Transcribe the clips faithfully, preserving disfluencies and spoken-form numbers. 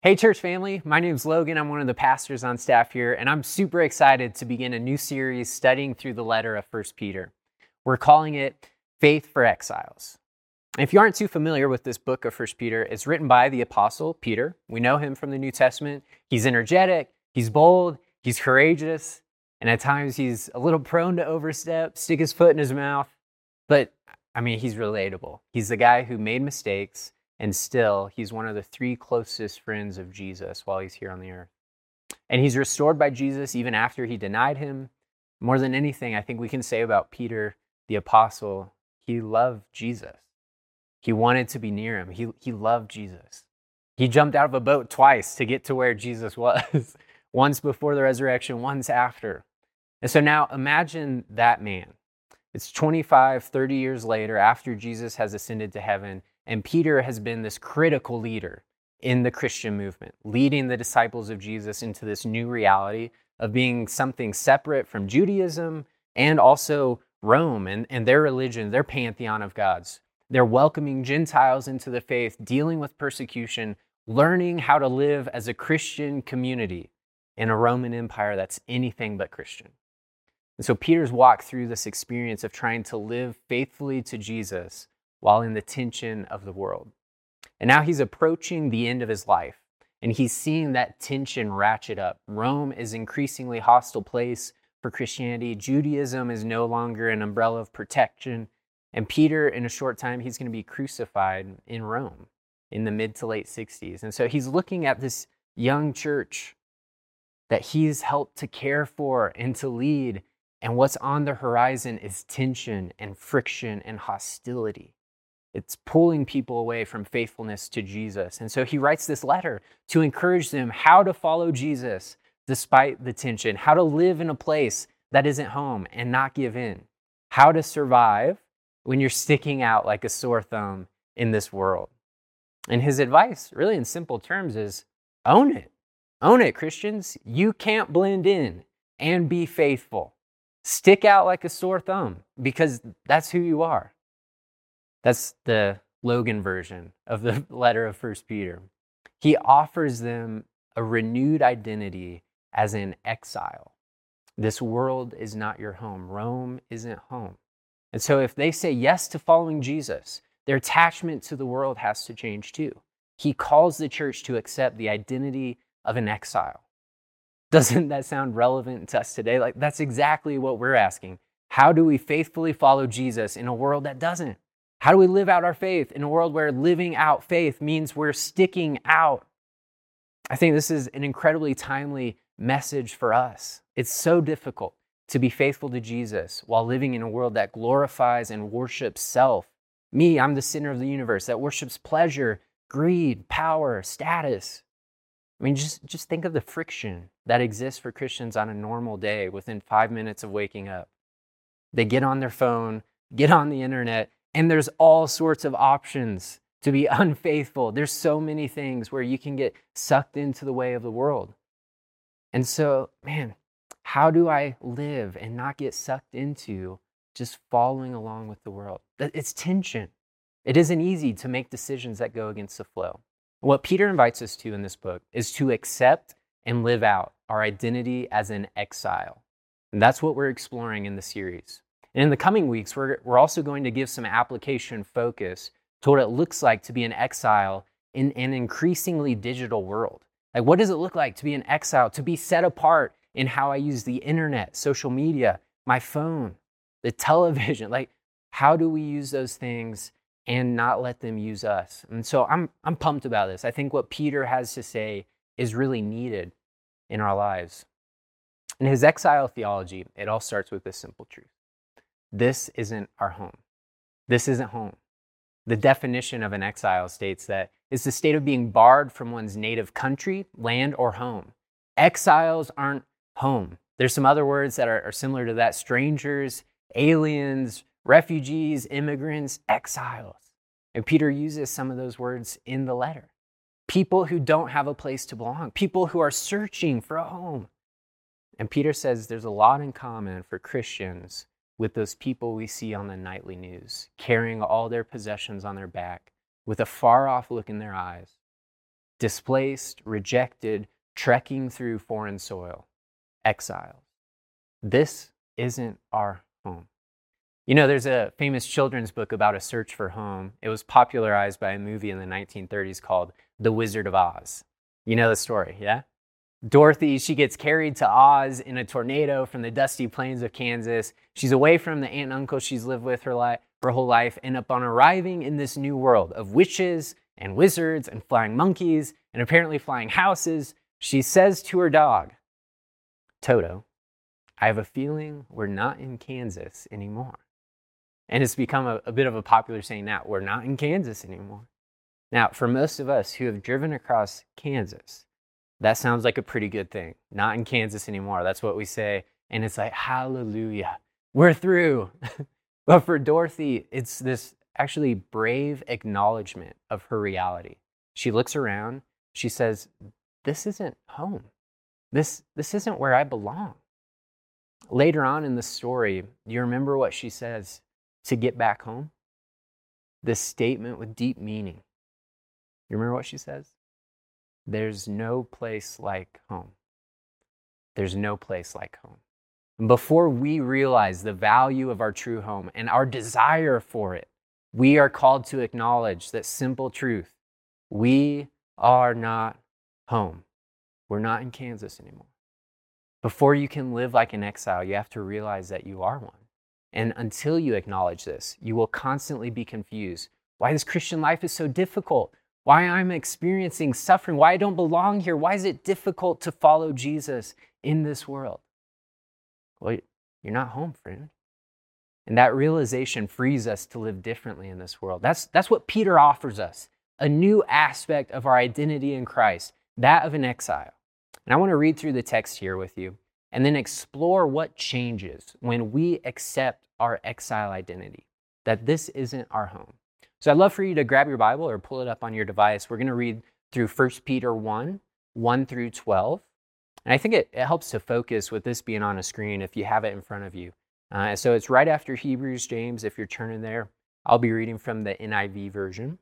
Hey, church family. My name's Logan. I'm one of the pastors on staff here, and I'm super excited to begin a new series studying through the letter of First Peter. We're calling it Faith for Exiles. If you aren't too familiar with this book of First Peter, it's written by the apostle Peter. We know him from the New Testament. He's energetic, he's bold, he's courageous, and at times he's a little prone to overstep, stick his foot in his mouth. But, I mean, he's relatable. He's the guy who made mistakes, and still, he's one of the three closest friends of Jesus while he's here on the earth. And he's restored by Jesus even after he denied him. More than anything, I think we can say about Peter, the apostle, he loved Jesus. He wanted to be near him. He, he loved Jesus. He jumped out of a boat twice to get to where Jesus was, once before the resurrection, once after. And so now imagine that man. It's twenty-five, thirty years later after Jesus has ascended to heaven, and Peter has been this critical leader in the Christian movement, leading the disciples of Jesus into this new reality of being something separate from Judaism and also Rome and, and their religion, their pantheon of gods. They're welcoming Gentiles into the faith, dealing with persecution, learning how to live as a Christian community in a Roman Empire that's anything but Christian. And so Peter's walked through this experience of trying to live faithfully to Jesus while in the tension of the world. And now he's approaching the end of his life, and he's seeing that tension ratchet up. Rome is an increasingly hostile place for Christianity. Judaism is no longer an umbrella of protection. And Peter, in a short time, he's going to be crucified in Rome in the mid to late sixties. And so he's looking at this young church that he's helped to care for and to lead. And what's on the horizon is tension and friction and hostility. It's pulling people away from faithfulness to Jesus. And so he writes this letter to encourage them how to follow Jesus despite the tension, how to live in a place that isn't home and not give in, how to survive when you're sticking out like a sore thumb in this world. And his advice, really in simple terms, is own it. Own it, Christians. You can't blend in and be faithful. Stick out like a sore thumb because that's who you are. That's the Logan version of the letter of First Peter. He offers them a renewed identity as an exile. This world is not your home. Rome isn't home. And so if they say yes to following Jesus, their attachment to the world has to change too. He calls the church to accept the identity of an exile. Doesn't that sound relevant to us today? Like, that's exactly what we're asking. How do we faithfully follow Jesus in a world that doesn't? How do we live out our faith in a world where living out faith means we're sticking out? I think this is an incredibly timely message for us. It's so difficult to be faithful to Jesus while living in a world that glorifies and worships self. Me, I'm the center of the universe, that worships pleasure, greed, power, status. I mean, just, just think of the friction that exists for Christians on a normal day within five minutes of waking up. They get on their phone, get on the internet, and there's all sorts of options to be unfaithful. There's so many things where you can get sucked into the way of the world. And so, man, how do I live and not get sucked into just following along with the world? It's tension. It isn't easy to make decisions that go against the flow. What Peter invites us to in this book is to accept and live out our identity as an exile. And that's what we're exploring in the series. And in the coming weeks, we're, we're also going to give some application focus to what it looks like to be an exile in an increasingly digital world. Like, what does it look like to be an exile, to be set apart in how I use the internet, social media, my phone, the television? Like, how do we use those things and not let them use us? And so I'm, I'm pumped about this. I think what Peter has to say is really needed in our lives. In his exile theology, it all starts with this simple truth. This isn't our home. This isn't home. The definition of an exile states that it's the state of being barred from one's native country, land, or home. Exiles aren't home. There's some other words that are, are similar to that. Strangers, aliens, refugees, immigrants, exiles. And Peter uses some of those words in the letter. People who don't have a place to belong. People who are searching for a home. And Peter says there's a lot in common for Christians with those people we see on the nightly news, carrying all their possessions on their back, with a far-off look in their eyes. displaced, rejected, trekking through foreign soil, exiles. This isn't our home. You know, there's a famous children's book about a search for home. It was popularized by a movie in the nineteen thirties called The Wizard of Oz. You know the story, yeah? Dorothy, she gets carried to Oz in a tornado from the dusty plains of Kansas. She's away from the aunt and uncle she's lived with her, li- her whole life, and upon arriving in this new world of witches and wizards and flying monkeys and apparently flying houses, she says to her dog, Toto, I have a feeling we're not in Kansas anymore. And it's become a, a bit of a popular saying now, we're not in Kansas anymore. Now, for most of us who have driven across Kansas, that sounds like a pretty good thing. Not in Kansas anymore. That's what we say. And it's like, hallelujah, we're through. But for Dorothy, it's this actually brave acknowledgement of her reality. She looks around. She says, this isn't home. This, this isn't where I belong. Later on in the story, do you remember what she says to get back home? This statement with deep meaning. You remember what she says? There's no place like home. There's no place like home. And before we realize the value of our true home and our desire for it, we are called to acknowledge that simple truth. We are not home. We're not in Kansas anymore. Before you can live like an exile, you have to realize that you are one. And until you acknowledge this, you will constantly be confused. Why this Christian life is so difficult? Why I'm experiencing suffering? Why I don't belong here? Why is it difficult to follow Jesus in this world? Well, you're not home, friend. And that realization frees us to live differently in this world. That's, that's what Peter offers us, a new aspect of our identity in Christ, that of an exile. And I want to read through the text here with you and then explore what changes when we accept our exile identity, that this isn't our home. So I'd love for you to grab your Bible or pull it up on your device. We're going to read through First Peter one, one through twelve. And I think it, it helps to focus with this being on a screen if you have it in front of you. Uh, so it's right after Hebrews, James, if you're turning there. I'll be reading from the N I V version.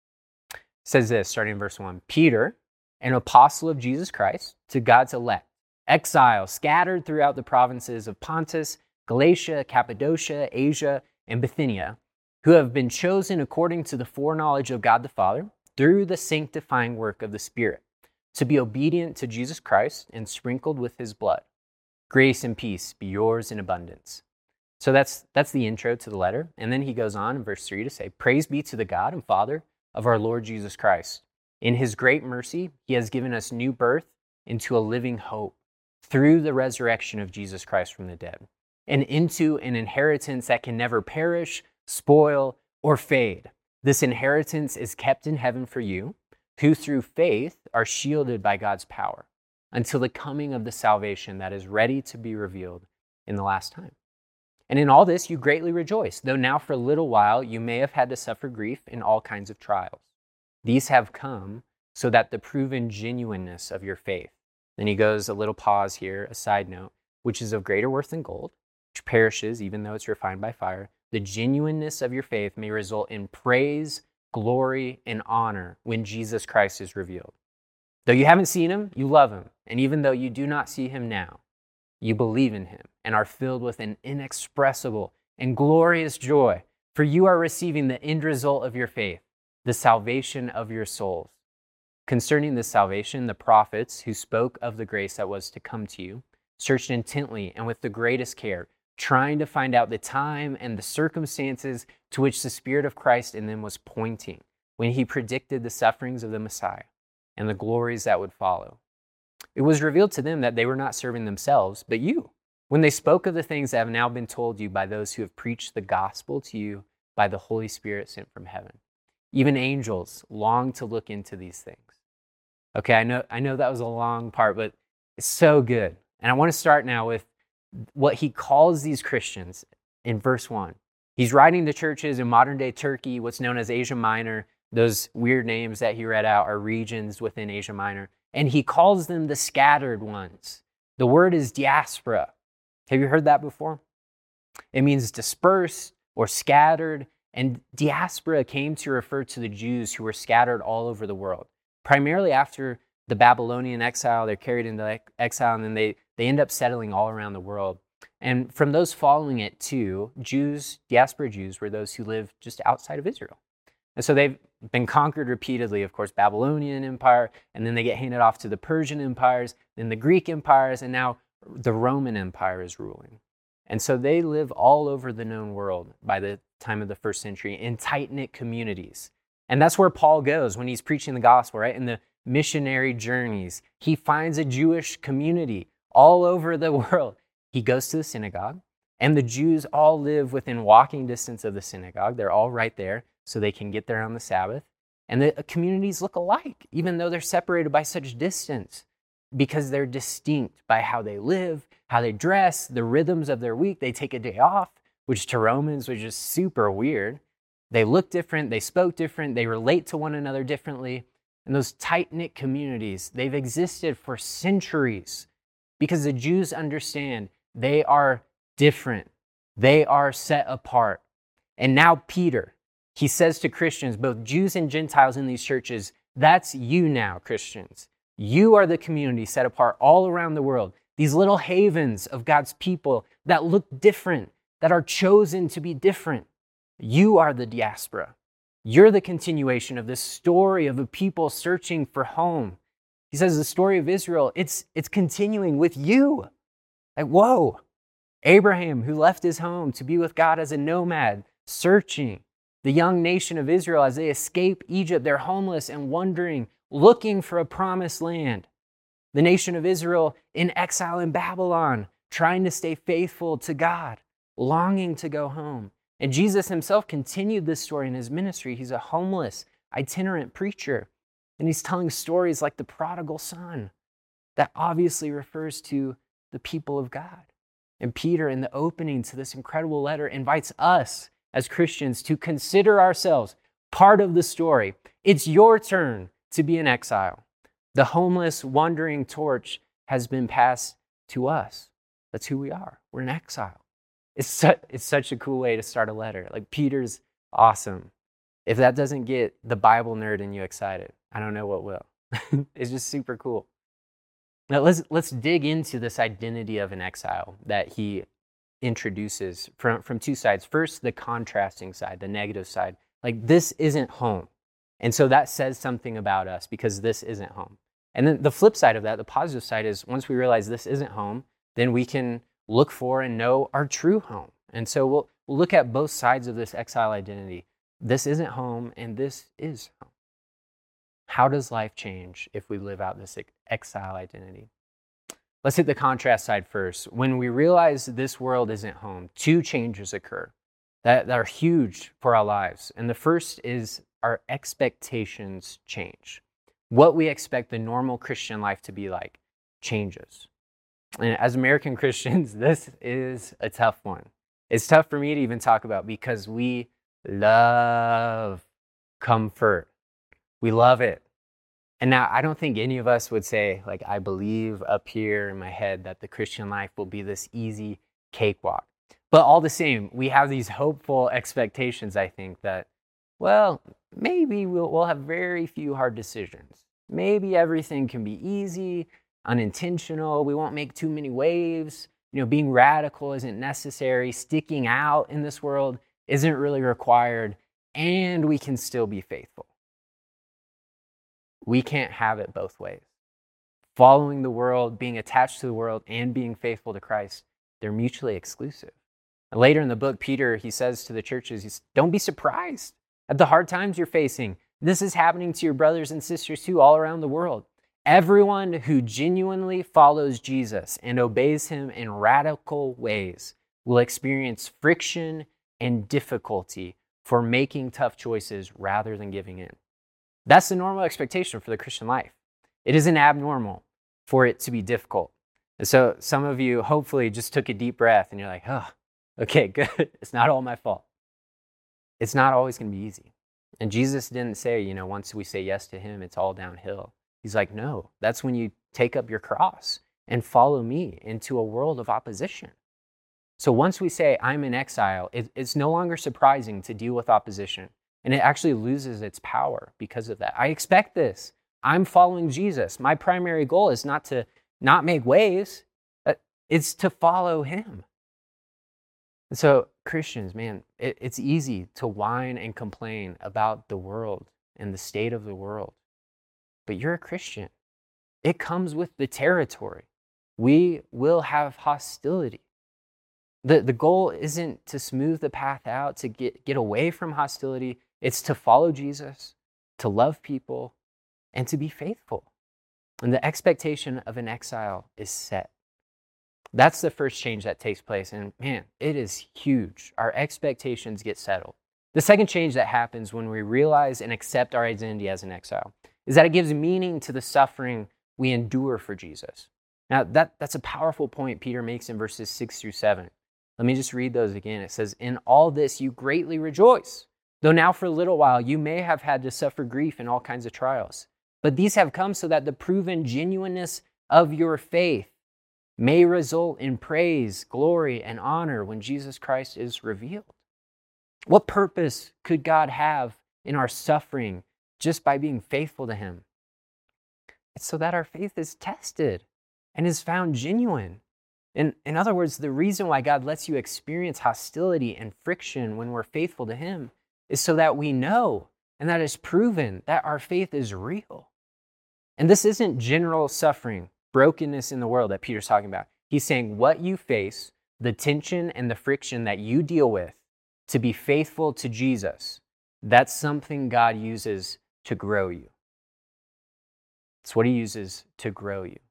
It says this, starting in verse one. Peter, an apostle of Jesus Christ, to God's elect, exiles scattered throughout the provinces of Pontus, Galatia, Cappadocia, Asia, and Bithynia, who have been chosen according to the foreknowledge of God the Father, through the sanctifying work of the Spirit, to be obedient to Jesus Christ and sprinkled with his blood. Grace and peace be yours in abundance. So that's that's the intro to the letter. And then he goes on in verse three to say, Praise be to the God and Father of our Lord Jesus Christ. In his great mercy, he has given us new birth into a living hope through the resurrection of Jesus Christ from the dead, and into an inheritance that can never perish, spoil, or fade. This inheritance is kept in heaven for you, who through faith are shielded by God's power, until the coming of the salvation that is ready to be revealed in the last time. And in all this you greatly rejoice, though now for a little while you may have had to suffer grief in all kinds of trials. These have come so that the proven genuineness of your faith. Then he goes a little pause here, a side note, which is of greater worth than gold, which perishes even though it's refined by fire. The genuineness of your faith may result in praise, glory, and honor when Jesus Christ is revealed. Though you haven't seen him, you love him. And even though you do not see him now, you believe in him and are filled with an inexpressible and glorious joy, for you are receiving the end result of your faith, the salvation of your souls. Concerning this salvation, the prophets who spoke of the grace that was to come to you searched intently and with the greatest care, trying to find out the time and the circumstances to which the Spirit of Christ in them was pointing when he predicted the sufferings of the Messiah and the glories that would follow. It was revealed to them that they were not serving themselves, but you, when they spoke of the things that have now been told you by those who have preached the gospel to you by the Holy Spirit sent from heaven. Even angels long to look into these things. Okay, I know, I know that was a long part, but it's so good. And I want to start now with what he calls these Christians in verse one. He's writing to churches in modern-day Turkey, what's known as Asia Minor. Those weird names that he read out are regions within Asia Minor. And he calls them the scattered ones. The word is diaspora. Have you heard that before? It means dispersed or scattered. And diaspora came to refer to the Jews who were scattered all over the world. primarily after the Babylonian exile. They're carried into exile, and then they, they end up settling all around the world. And from those following it too, Jews, diaspora Jews, were those who lived just outside of Israel. And so they've been conquered repeatedly, of course, Babylonian Empire, and then they get handed off to the Persian empires, then the Greek empires, and now the Roman Empire is ruling. And so they live all over the known world by the time of the first century in tight-knit communities. And that's where Paul goes when he's preaching the gospel, right? In the missionary journeys, he finds a Jewish community all over the world. He goes to the synagogue, and the Jews all live within walking distance of the synagogue. They're all right there, so they can get there on the Sabbath. And the communities look alike, even though they're separated by such distance, because they're distinct by how they live, how they dress, the rhythms of their week. They take a day off, which to Romans was just super weird. They look different, they spoke different, they relate to one another differently. And those tight-knit communities, they've existed for centuries because the Jews understand they are different. They are set apart. And now Peter, he says to Christians, both Jews and Gentiles in these churches, that's you now, Christians. You are the community set apart all around the world. These little havens of God's people that look different, that are chosen to be different. You are the diaspora. You're the continuation of this story of a people searching for home. He says the story of Israel, it's, it's continuing with you. Like, whoa. Abraham, who left his home to be with God as a nomad, searching. The young nation of Israel, as they escape Egypt, they're homeless and wandering, looking for a promised land. The nation of Israel in exile in Babylon, trying to stay faithful to God, longing to go home. And Jesus himself continued this story in his ministry. He's a homeless, itinerant preacher. And he's telling stories like the prodigal son that obviously refers to the people of God. And Peter, in the opening to this incredible letter, invites us as Christians to consider ourselves part of the story. It's your turn to be in exile. The homeless, wandering torch has been passed to us. That's who we are. We're in exile. It's, su- it's such a cool way to start a letter. Like, Peter's awesome. If that doesn't get the Bible nerd in you excited, I don't know what will. It's just super cool. Now let's let's dig into this identity of an exile that he introduces from, from two sides. First, the contrasting side, the negative side. Like, this isn't home. And so that says something about us because this isn't home. And then the flip side of that, the positive side, is once we realize this isn't home, then we can look for and know our true home. And so we'll, we'll look at both sides of this exile identity. This isn't home, and this is home. How does life change if we live out this exile identity? Let's hit the contrast side first. When we realize this world isn't home, two changes occur that, that are huge for our lives. And the first is our expectations change. What we expect the normal Christian life to be like changes. And as American Christians, this is a tough one. It's tough for me to even talk about because we love comfort. We love it. And now I don't think any of us would say, like, I believe up here in my head that the Christian life will be this easy cakewalk. But all the same, we have these hopeful expectations, I think, that, well, maybe we'll, we'll have very few hard decisions. Maybe everything can be easy, unintentional. We won't make too many waves. You know, being radical isn't necessary. Sticking out in this world isn't really required. And we can still be faithful. We can't have it both ways. Following the world, being attached to the world, and being faithful to Christ, they're mutually exclusive. And later in the book, Peter, he says to the churches, he's, don't be surprised at the hard times you're facing. This is happening to your brothers and sisters too, all around the world. Everyone who genuinely follows Jesus and obeys him in radical ways will experience friction and difficulty for making tough choices rather than giving in. That's the normal expectation for the Christian life. It isn't abnormal for it to be difficult. And so some of you hopefully just took a deep breath and you're like, oh, okay, good. It's not all my fault. It's not always going to be easy. And Jesus didn't say, you know, once we say yes to him, it's all downhill. He's like, no, that's when you take up your cross and follow me into a world of opposition. So once we say I'm in exile, it, it's no longer surprising to deal with opposition. And it actually loses its power because of that. I expect this. I'm following Jesus. My primary goal is not to not make waves. Uh, It's to follow him. And so Christians, man, it, it's easy to whine and complain about the world and the state of the world. But you're a Christian. It comes with the territory. We will have hostility. The, the goal isn't to smooth the path out, to get, get away from hostility. It's to follow Jesus, to love people, and to be faithful. And the expectation of an exile is set. That's the first change that takes place. And man, it is huge. Our expectations get settled. The second change that happens when we realize and accept our identity as an exile is that it gives meaning to the suffering we endure for Jesus. Now, that, that's a powerful point Peter makes in verses six through seven. Let me just read those again. It says, "In all this you greatly rejoice, though now for a little while you may have had to suffer grief in all kinds of trials. But these have come so that the proven genuineness of your faith may result in praise, glory, and honor when Jesus Christ is revealed." What purpose could God have in our suffering just by being faithful to him? It's so that our faith is tested and is found genuine. In, in other words, the reason why God lets you experience hostility and friction when we're faithful to him is so that we know and that it's proven that our faith is real. And this isn't general suffering, brokenness in the world that Peter's talking about. He's saying what you face, the tension and the friction that you deal with to be faithful to Jesus, that's something God uses to grow you. It's what he uses to grow you.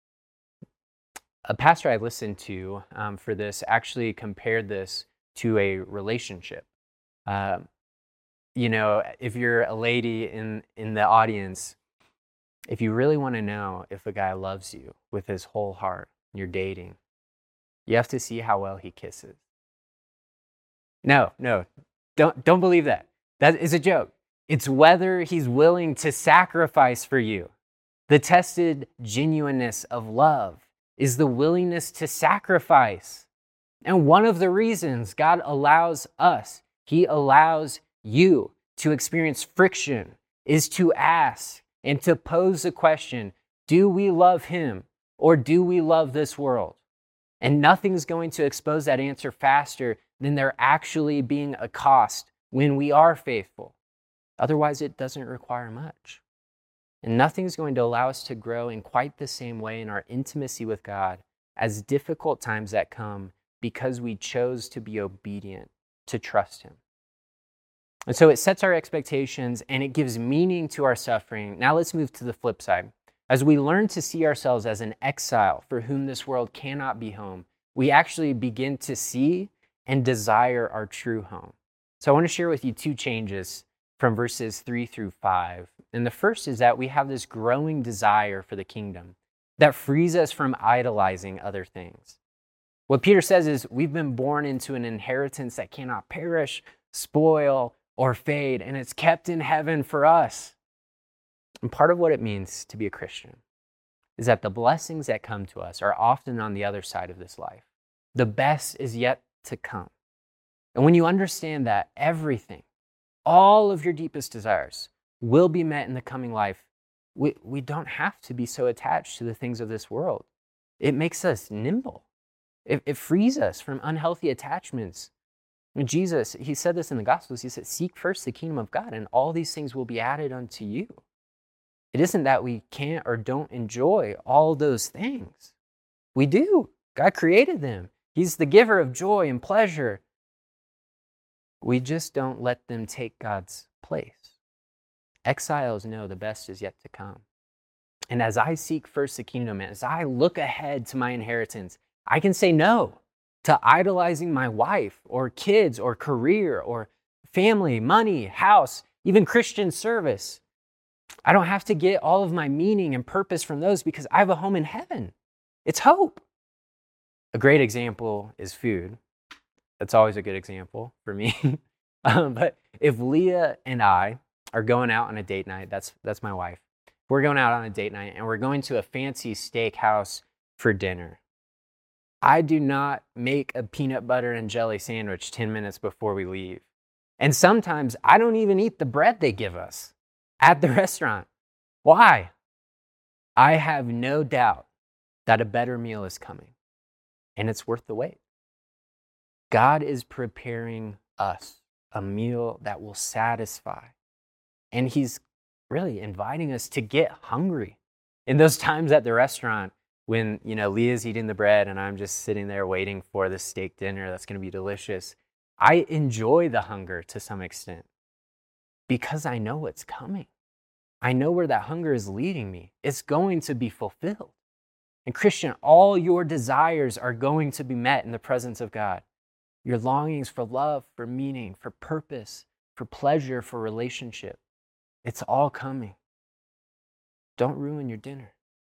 A pastor I listened to um, for this actually compared this to a relationship. Uh, you know, if you're a lady in, in the audience, if you really want to know if a guy loves you with his whole heart, you're dating, you have to see how well he kisses. No, no, don't, don't believe that. That is a joke. It's whether he's willing to sacrifice for you. The tested genuineness of love is the willingness to sacrifice. And one of the reasons God allows us, he allows you to experience friction, is to ask and to pose the question, do we love him or do we love this world? And nothing's going to expose that answer faster than there actually being a cost when we are faithful. Otherwise, it doesn't require much. And nothing's going to allow us to grow in quite the same way in our intimacy with God as difficult times that come because we chose to be obedient, to trust him. And so it sets our expectations and it gives meaning to our suffering. Now let's move to the flip side. As we learn to see ourselves as an exile for whom this world cannot be home, we actually begin to see and desire our true home. So I want to share with you two changes from verses three through five. And the first is that we have this growing desire for the kingdom that frees us from idolizing other things. What Peter says is we've been born into an inheritance that cannot perish, spoil, or fade, and it's kept in heaven for us. And part of what it means to be a Christian is that the blessings that come to us are often on the other side of this life. The best is yet to come. And when you understand that everything, all of your deepest desires will be met in the coming life, we, we don't have to be so attached to the things of this world. It makes us nimble. It, it frees us from unhealthy attachments. And Jesus, he said this in the Gospels, he said, seek first the kingdom of God and all these things will be added unto you. It isn't that we can't or don't enjoy all those things. We do. God created them. He's the giver of joy and pleasure. We just don't let them take God's place. Exiles know the best is yet to come. And as I seek first the kingdom, as I look ahead to my inheritance, I can say no to idolizing my wife or kids or career or family, money, house, even Christian service. I don't have to get all of my meaning and purpose from those because I have a home in heaven. It's hope. A great example is food. That's always a good example for me. um, but if Leah and I are going out on a date night, that's that's my wife. We're going out on a date night and we're going to a fancy steakhouse for dinner. I do not make a peanut butter and jelly sandwich ten minutes before we leave. And sometimes I don't even eat the bread they give us at the restaurant. Why? I have no doubt that a better meal is coming, and it's worth the wait. God is preparing us a meal that will satisfy, and he's really inviting us to get hungry. In those times at the restaurant when, you know, Leah's eating the bread and I'm just sitting there waiting for the steak dinner that's going to be delicious, I enjoy the hunger to some extent because I know what's coming. I know where that hunger is leading me. It's going to be fulfilled. And Christian, all your desires are going to be met in the presence of God. Your longings for love, for meaning, for purpose, for pleasure, for relationship. It's all coming. Don't ruin your dinner.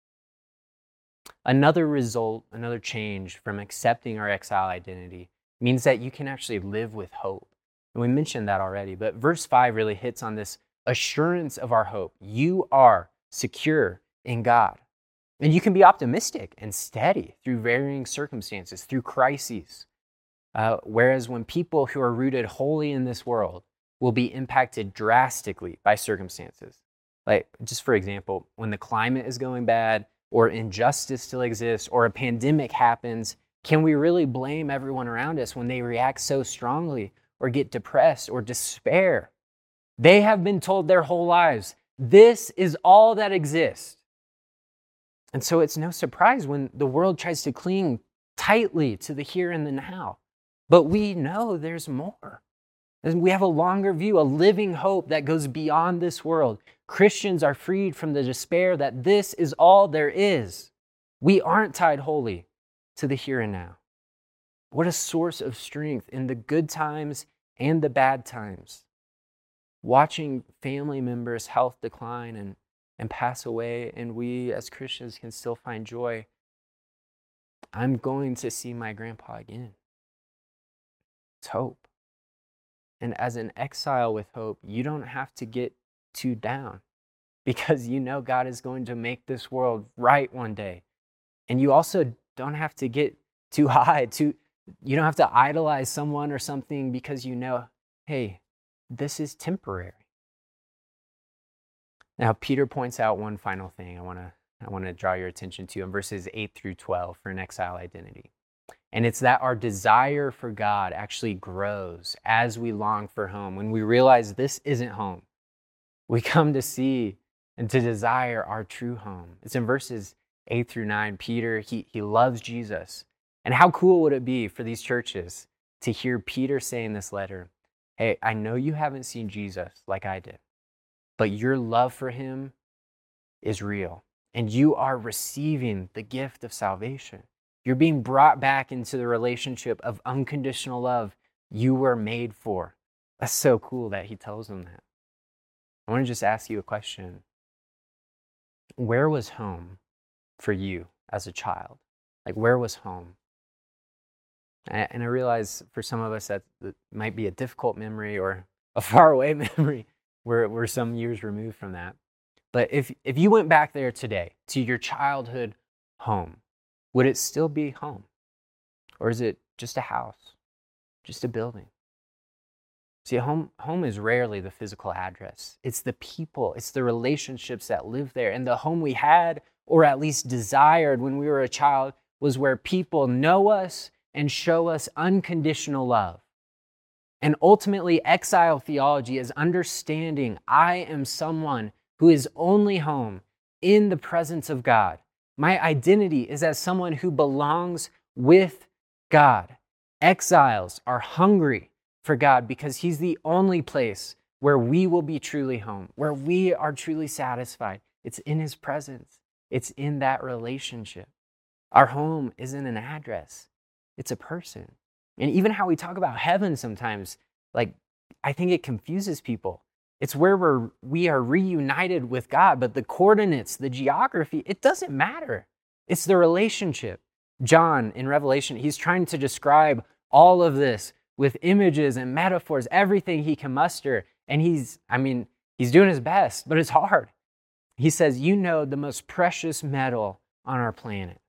Another result, another change from accepting our exile identity means that you can actually live with hope. And we mentioned that already, but verse five really hits on this assurance of our hope. You are secure in God. And you can be optimistic and steady through varying circumstances, through crises. Uh, whereas when people who are rooted wholly in this world will be impacted drastically by circumstances. Like, just for example, when the climate is going bad, or injustice still exists, or a pandemic happens, can we really blame everyone around us when they react so strongly, or get depressed, or despair? They have been told their whole lives, this is all that exists. And so it's no surprise when the world tries to cling tightly to the here and the now. But we know there's more. And we have a longer view, a living hope that goes beyond this world. Christians are freed from the despair that this is all there is. We aren't tied wholly to the here and now. What a source of strength in the good times and the bad times. Watching family members' health decline and, and pass away, and we as Christians can still find joy. I'm going to see my grandpa again. It's hope. And as an exile with hope, you don't have to get too down because you know God is going to make this world right one day. And you also don't have to get too high, too, you don't have to idolize someone or something because you know, hey, this is temporary. Now, Peter points out one final thing I want to I want to draw your attention to in verses eight through twelve for an exile identity. And it's that our desire for God actually grows as we long for home. When we realize this isn't home, we come to see and to desire our true home. It's in verses eight through nine. Peter, he, he loves Jesus. And how cool would it be for these churches to hear Peter say in this letter, hey, I know you haven't seen Jesus like I did, but your love for him is real. And you are receiving the gift of salvation. You're being brought back into the relationship of unconditional love you were made for. That's so cool that he tells them that. I want to just ask you a question. Where was home for you as a child? Like, where was home? And I realize for some of us that might be a difficult memory or a faraway memory. We're, we're some years removed from that. But if, if you went back there today to your childhood home, would it still be home? Or is it just a house, just a building? See, home, home is rarely the physical address. It's the people, it's the relationships that live there. And the home we had, or at least desired when we were a child, was where people know us and show us unconditional love. And ultimately, exile theology is understanding I am someone who is only home in the presence of God. My identity is as someone who belongs with God. Exiles are hungry for God because he's the only place where we will be truly home, where we are truly satisfied. It's in his presence. It's in that relationship. Our home isn't an address. It's a person. And even how we talk about heaven sometimes, like, I think it confuses people. It's where we're, we are reunited with God, but the coordinates, the geography, it doesn't matter. It's the relationship. John in Revelation, he's trying to describe all of this with images and metaphors, everything he can muster. And he's, I mean, he's doing his best, but it's hard. He says, you know the most precious metal on our planet.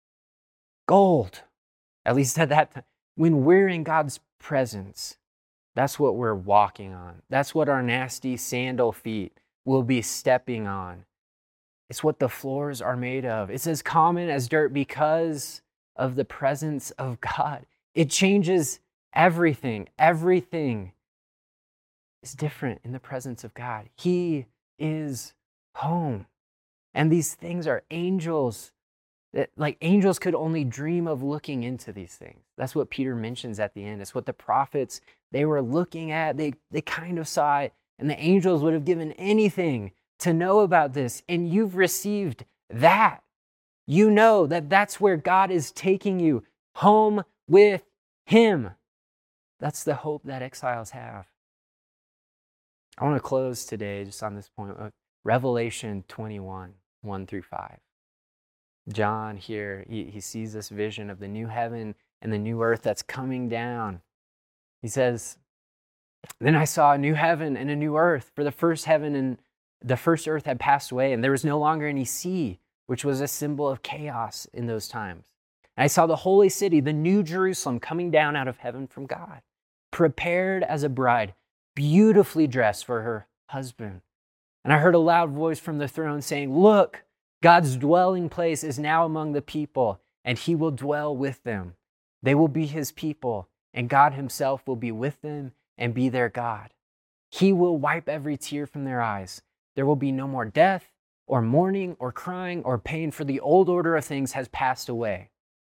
Gold, at least at that time. When we're in God's presence, that's what we're walking on. That's what our nasty sandal feet will be stepping on. It's what the floors are made of. It's as common as dirt because of the presence of God. It changes everything. Everything is different in the presence of God. He is home. And these things are angels. That, like angels could only dream of looking into these things. That's what Peter mentions at the end. It's what the prophets, they were looking at. They, they kind of saw it. And the angels would have given anything to know about this. And you've received that. You know that that's where God is taking you, home with Him. That's the hope that exiles have. I want to close today just on this point. Revelation twenty-one, one through five. John here, he, he sees this vision of the new heaven and the new earth that's coming down. He says, "Then I saw a new heaven and a new earth, for the first heaven and the first earth had passed away, and there was no longer any sea, which was a symbol of chaos in those times. And I saw the holy city, the new Jerusalem, coming down out of heaven from God, prepared as a bride, beautifully dressed for her husband. And I heard a loud voice from the throne saying, 'Look, God's dwelling place is now among the people, and He will dwell with them. They will be His people, and God Himself will be with them and be their God. He will wipe every tear from their eyes. There will be no more death, or mourning, or crying, or pain, for the old order of things has passed away.'"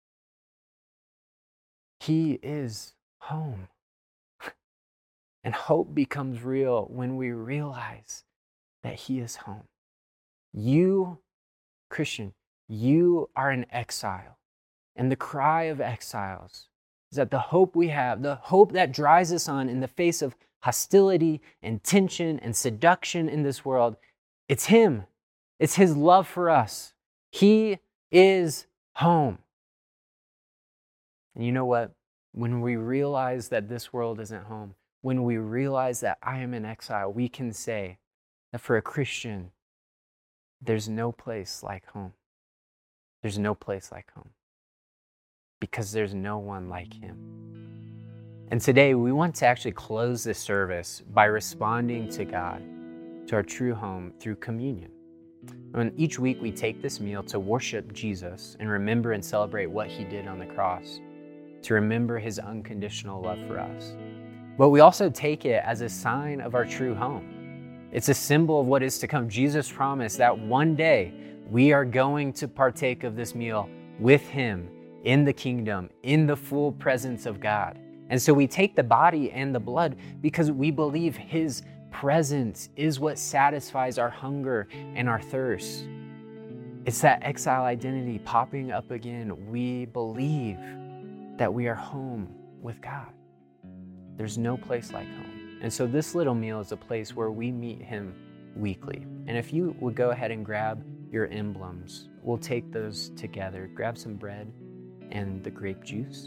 He is home. And hope becomes real when we realize that He is home. You, Christian, you are in exile. And the cry of exiles is that the hope we have, the hope that drives us on in the face of hostility and tension and seduction in this world, it's Him. It's His love for us. He is home. And you know what? When we realize that this world isn't home, when we realize that I am in exile, we can say that for a Christian, there's no place like home. There's no place like home. Because there's no one like Him. And today we want to actually close this service by responding to God, to our true home through communion. And each week we take this meal to worship Jesus and remember and celebrate what He did on the cross, to remember His unconditional love for us. But we also take it as a sign of our true home. It's a symbol of what is to come. Jesus promised that one day we are going to partake of this meal with Him in the kingdom, in the full presence of God. And so we take the body and the blood because we believe His presence is what satisfies our hunger and our thirst. It's that exile identity popping up again. We believe that we are home with God. There's no place like home. And so this little meal is a place where we meet Him weekly. And if you would go ahead and grab your emblems, we'll take those together. Grab some bread and the grape juice.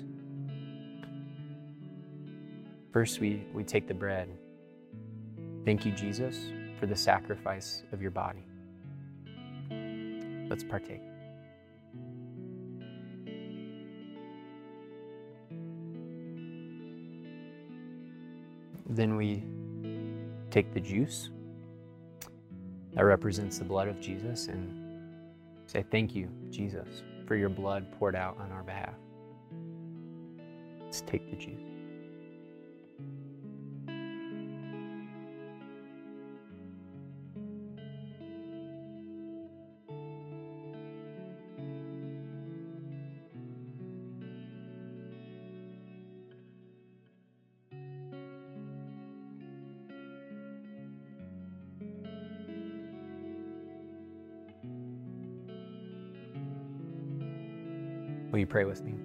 First, we, we take the bread. Thank you, Jesus, for the sacrifice of your body. Let's partake. Then we take the juice that represents the blood of Jesus and say, thank you, Jesus, for your blood poured out on our behalf. Let's take the juice. Will you pray with me?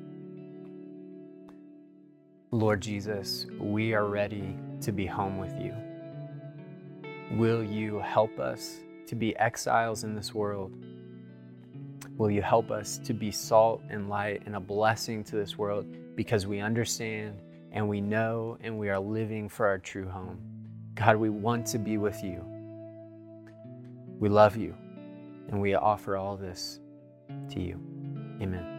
Lord Jesus, we are ready to be home with you. Will you help us to be exiles in this world? Will you help us to be salt and light and a blessing to this world because we understand and we know and we are living for our true home? God, we want to be with you. We love you and we offer all this to you. Amen.